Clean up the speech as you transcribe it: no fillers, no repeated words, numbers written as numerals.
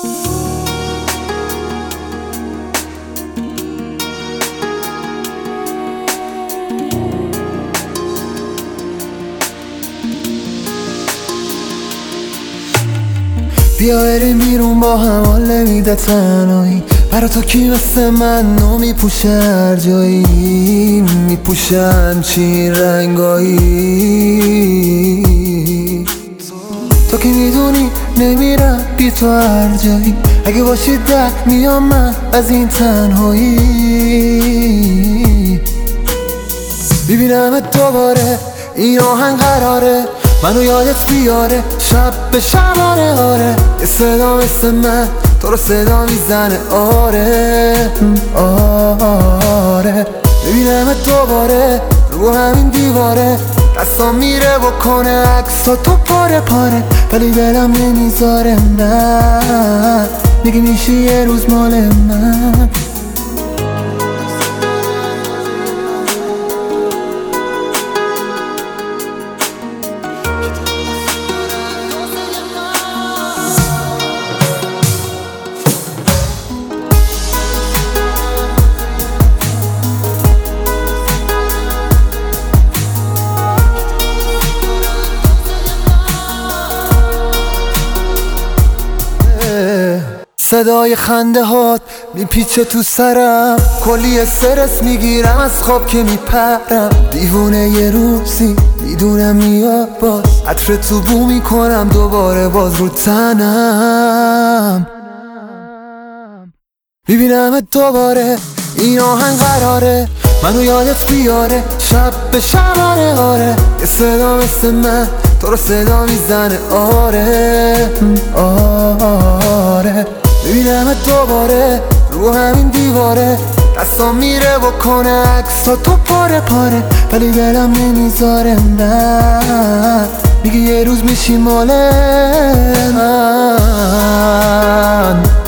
بیا بریم بیرون با هم، حال نمیده تنهایی. برا تو کی مثل من نو میپوشه هر جایی، میپوشه همچین رنگایی. تو که میدونی نمیرم بی تو هر جایی، اگه باشی در میام من از این تنهایی. ببینمت دوباره، این آهنگ قراره منو یادت بیاره، شب به شب آره. یه صدا مثل من تو رو صدا میزنه، آره. ببینمت دوباره رو همین دیواره، دستام میره بکنه عکسا تو پاره، ولی دلم نمیذاره. نه میگی میشه یه روز مال من. صدای خنده هات میپیچه تو سرم، کلی استرس میگیرم از خواب که میپرم. دیوونه یه روزی میدونم میاد باز، عطر تو بو میکنم دوباره باز رو تنم. میبینمت دوباره، این آهنگ قراره منو یادت بیاره، شب به شب آره. یه صدا مثل من تو رو صدا میزنه، آره. ببینمت دوباره رو همین دیواره، دستام میره بکنه عکسا تو پاره، ولی دلم نمیذاره. نه میگه یه روز میشی مال من.